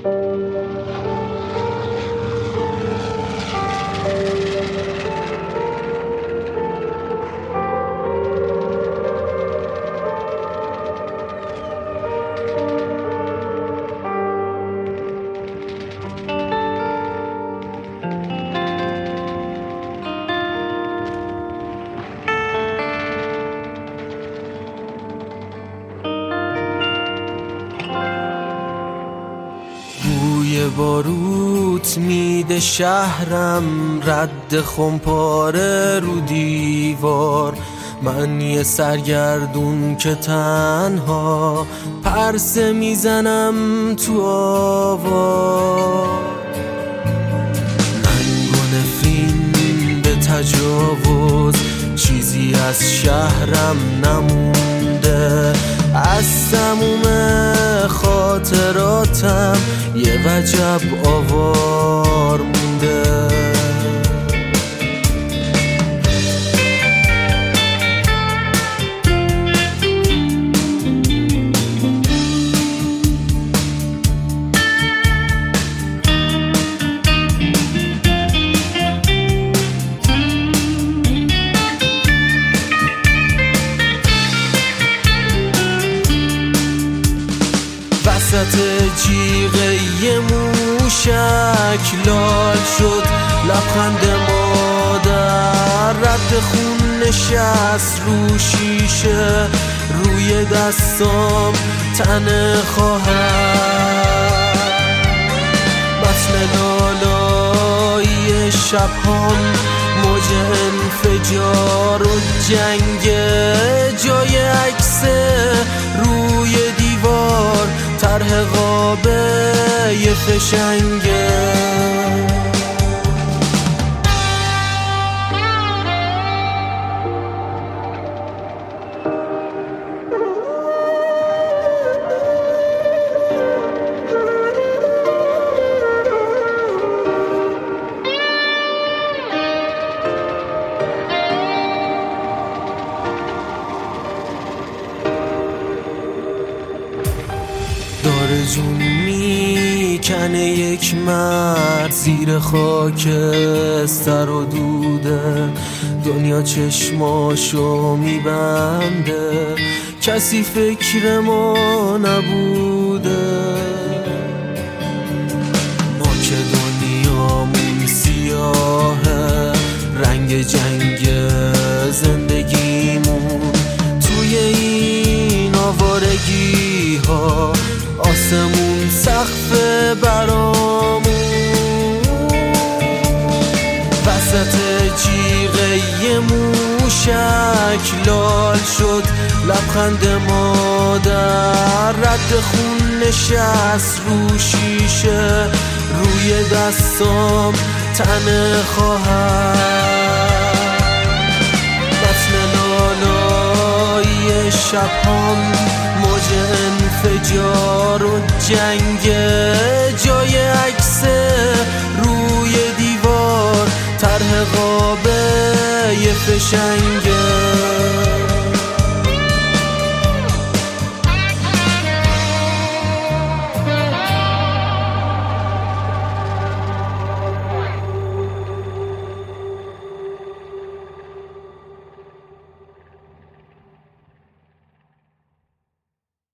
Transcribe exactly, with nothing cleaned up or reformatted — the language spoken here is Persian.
بوی باروت میده شهرم، رد خمپاره رو دیوار. من یه سرگردون که تنها پرسه میزنم تو آوا. ننگ و نفرین به تجاوز، چیزی از شهرم نمونده. از تموم خاطراتم یه وجب آوار مونده. وسط جیغه یه موشک لال شد لبخند مادر. رد خون نشست رو شیشه، روی دستام تن خواهر. متن لالایی شبهام موج انفجار و جنگ. جای عکس روی دیوار طرح قابه یه فشنگه. داره جون میکنه یک مرد زیر خاکستر و دوده. دنیا چشماشو میبنده، کسی فکر ما نبوده. ما که دنیامون سیاهه، رنگ جنگ زندگیمون توی این آوارگی ها. آسمون سقف برامون، وسط جیغه یه موشک لال شد لبخند مادر. رد خون نشست رو شیشه، روی دستام تن خواهر. متن لالایی شبهام موج انفجار و جنگ. جای عکس روی دیوار طرح قابه یه فشنگه.